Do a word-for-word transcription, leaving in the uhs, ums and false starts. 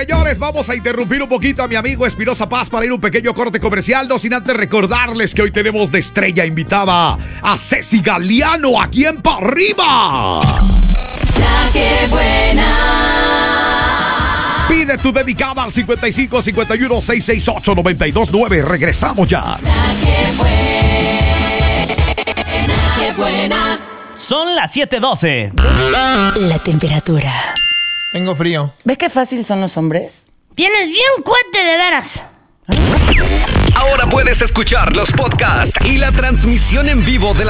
señores, vamos a interrumpir un poquito a mi amigo Espinosa Paz para ir a un pequeño corte comercial, no sin antes recordarles que hoy tenemos de estrella invitada a Ceci Galeano aquí en Pa' Arriba. La que buena. Pide tu dedicada al cincuenta y cinco cincuenta y uno seiscientos sesenta y ocho noventa y dos nueve. Regresamos ya. La que buena. La que buena. Son las siete doce. La temperatura. Tengo frío. ¿Ves qué fácil son los hombres? Tienes bien cuete de veras. Ahora puedes escuchar los podcasts y la transmisión en vivo de la